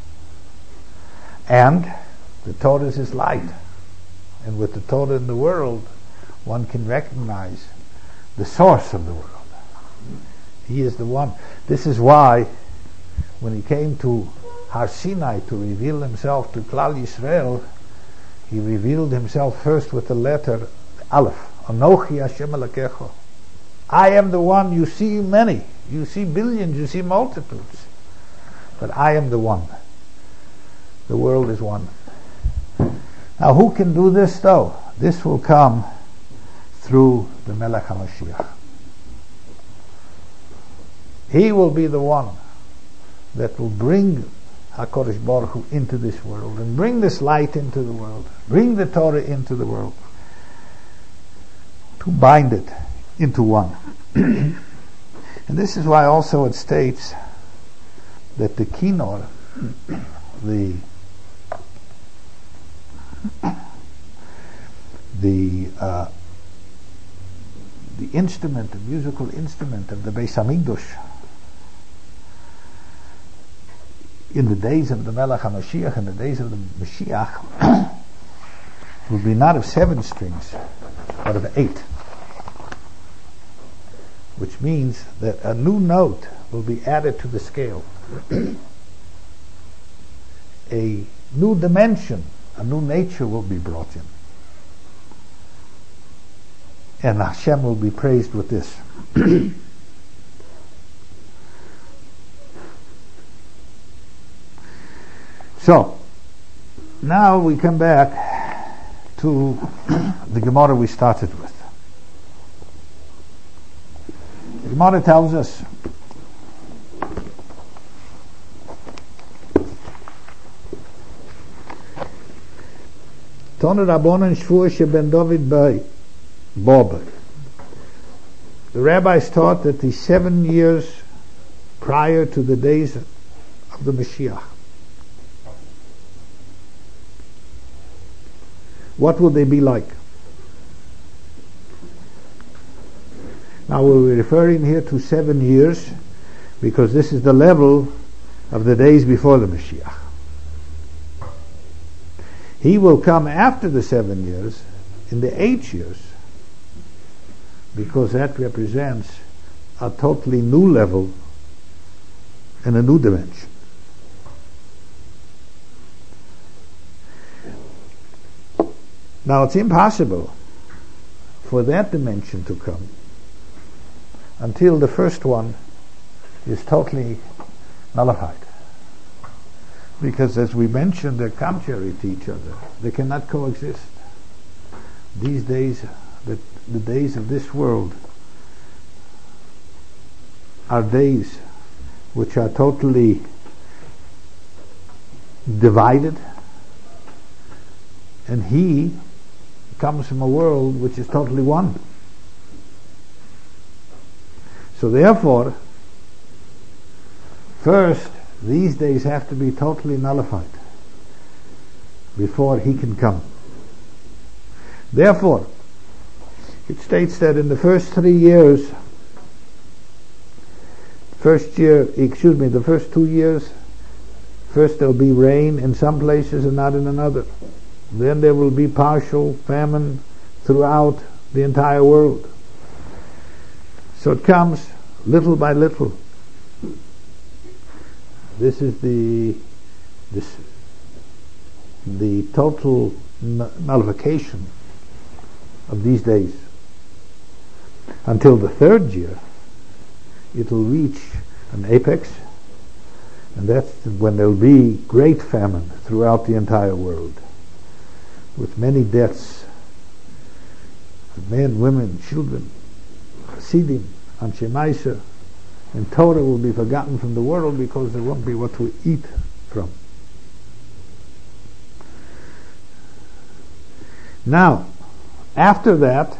And the Torah is his light. And with the Torah in the world, one can recognize the source of the world. He is the one. This is why when he came to Har Sinai to reveal himself to Klal Yisrael, he revealed himself first with the letter Aleph. Anochi Hashem Elokecha. I am the one. You see many. You see billions. You see multitudes. But I am the one. The world is one. Now who can do this though? This will come through the Melech HaMashiach. He will be the one that will bring HaKadosh Baruch Hu into this world and bring this light into the world, bring the Torah into the world, to bind it into one. And this is why also it states that the kinor, the the uh, the instrument, the musical instrument of the Beis Hamikdash in the days of the Melech HaMashiach, in the days of the Mashiach, will be not of seven strings, but of eight. Which means that a new note will be added to the scale. A new dimension, a new nature will be brought in. And Hashem will be praised with this. So, now we come back to the Gemara we started with. The Gemara tells us Tonu Rabbanan Shvua Sheben David Bay Bob. The rabbis taught that the seven years prior to the days of the Mashiach, what will they be like? Now we're referring here to seven years because this is the level of the days before the Mashiach. He will come after the seven years in the eight years because that represents a totally new level and a new dimension. Now it's impossible for that dimension to come until the first one is totally nullified. Because as we mentioned, they're contrary to each other. They cannot coexist. These days, the, the days of this world are days which are totally divided, and he comes from a world which is totally one. So therefore, first, these days have to be totally nullified before he can come. Therefore, it states that in the first three years, first year, excuse me, the first two years, first there will be rain in some places and not in another. Then there will be partial famine throughout the entire world. So it comes little by little. This is the this the total nullification of these days. Until the third year, it will reach an apex, and that's when there will be great famine throughout the entire world, with many deaths of men, women, children, Hasidim, Anshe Maisa, and Torah will be forgotten from the world because there won't be what to eat from. Now, after that,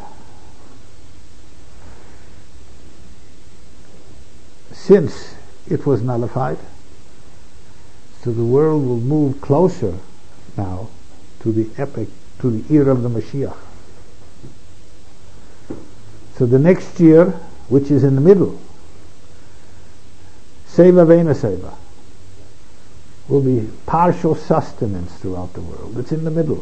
since it was nullified, so the world will move closer now to the epoch, to the era of the Mashiach. So the next year, which is in the middle, Seva Vena Seva, will be partial sustenance throughout the world. It's in the middle.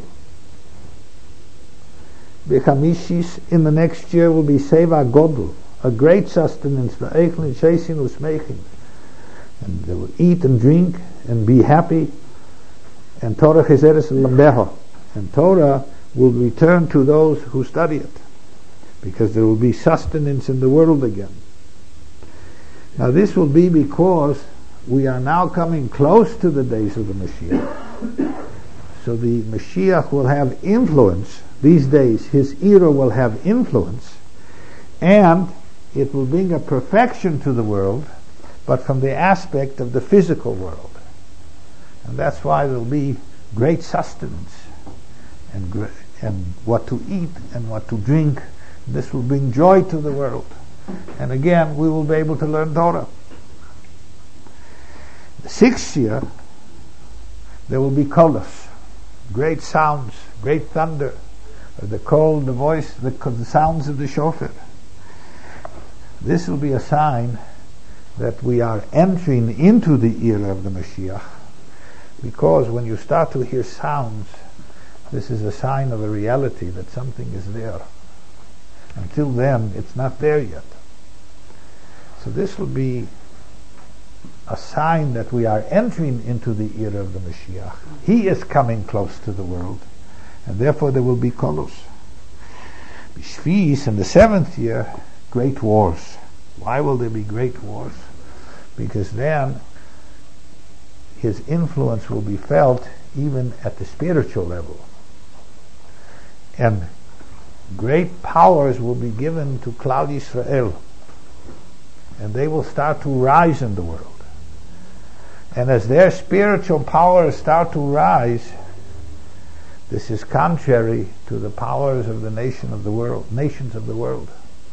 Bechamishis, in the next year, will be Seva Godel, a great sustenance for Eichlin, Shesin, Usmechin. And they will eat and drink and be happy. And Torah Chezeres Lambeho. And Torah will return to those who study it, because there will be sustenance in the world again. Now this will be because we are now coming close to the days of the Mashiach. So the Mashiach will have influence. These days, his era will have influence, and it will bring a perfection to the world, but from the aspect of the physical world. And that's why there will be great sustenance, and gr- and what to eat and what to drink. This will bring joy to the world. And again, we will be able to learn Torah. The sixth year, there will be kolos, great sounds, great thunder, the call, the voice, the, the sounds of the shofar. This will be a sign that we are entering into the era of the Mashiach, because when you start to hear sounds, this is a sign of a reality that something is there. Until then, it's not there yet. So this will be a sign that we are entering into the era of the Mashiach. He is coming close to the world, and therefore there will be kolos. B'Shvi'is, in the seventh year, great wars. Why will there be great wars? Because then his influence will be felt even at the spiritual level. And great powers will be given to Klal Yisrael, and they will start to rise in the world. And as their spiritual powers start to rise, this is contrary to the powers of the nation of the world, nations of the world.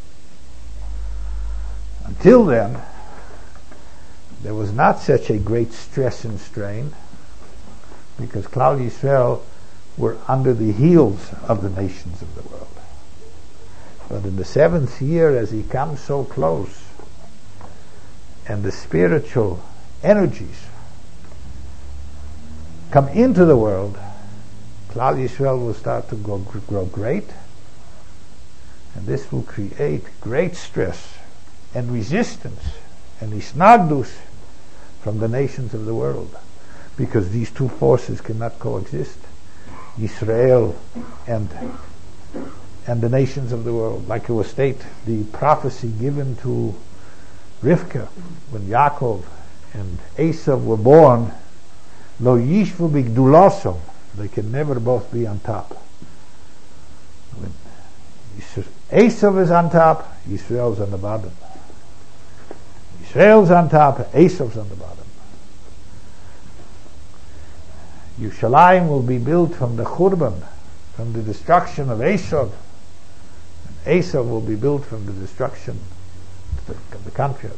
Until then, there was not such a great stress and strain, because Klal Yisrael were under the heels of the nations of the world. But in the seventh year, as he comes so close, and the spiritual energies come into the world, Klal Yisrael will start to grow, grow great, and this will create great stress and resistance and isnagdus from the nations of the world, because these two forces cannot coexist, Israel and and the nations of the world. Like it was stated, the prophecy given to Rivka when Yaakov and Esav were born, Lo yishvu bigdulaso. They can never both be on top. When Esav is on top, Yisrael's on the bottom. Yisrael's on top, Esav's on the bottom. Yerushalayim will be built from the Churban, from the destruction of Esav. And Esav will be built from the destruction of the contrary.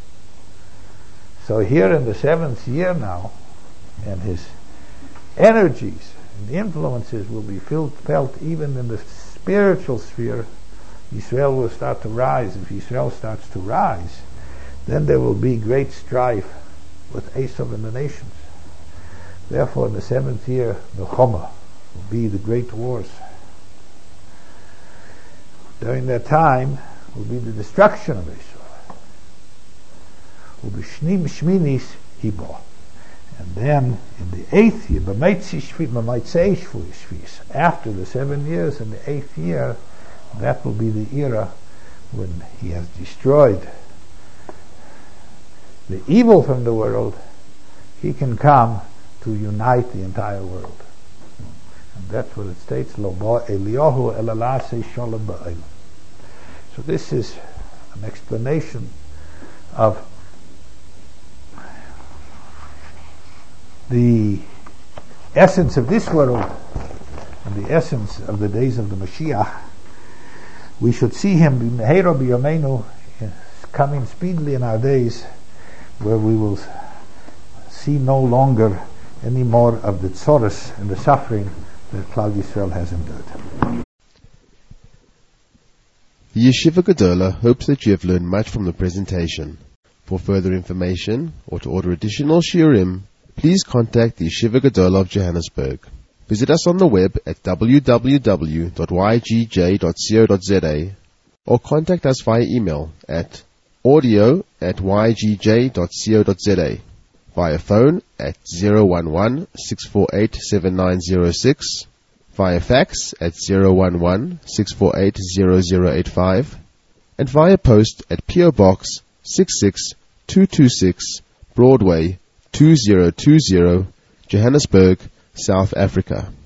So here in the seventh year now, and his energies and influences will be felt, felt even in the spiritual sphere. Yisrael will start to rise. If Yisrael starts to rise, then there will be great strife with Esav and the nations. Therefore, in the seventh year, Milchama will be the great wars. During that time will be the destruction of Esav. Will be Shnim Shminis Hibo. And then, in the eighth year, after the seven years, in the eighth year, that will be the era when he has destroyed the evil from the world. He can come to unite the entire world. And that's what it states, Lo ba Eliyahu elalase shalom ba'elam. So this is an explanation of the essence of this world and the essence of the days of the Mashiach. We should see him b'meheira b'yameinu, coming speedily in our days, where we will see no longer any more of the tzoros and the suffering that Klal Yisrael has endured. The Yeshiva Gedola hopes that you have learned much from the presentation. For further information or to order additional shiurim, please contact the Yeshiva Gedola of Johannesburg. Visit us on the web at w w w dot y g j dot co dot z a or contact us via email at audio at y g j dot co dot z a, via phone at zero one one, six four eight, seven nine zero six, via fax at zero one one, six four eight, zero zero eight five, and via post at P O Box six six two two six, Broadway two zero two zero, Johannesburg, South Africa.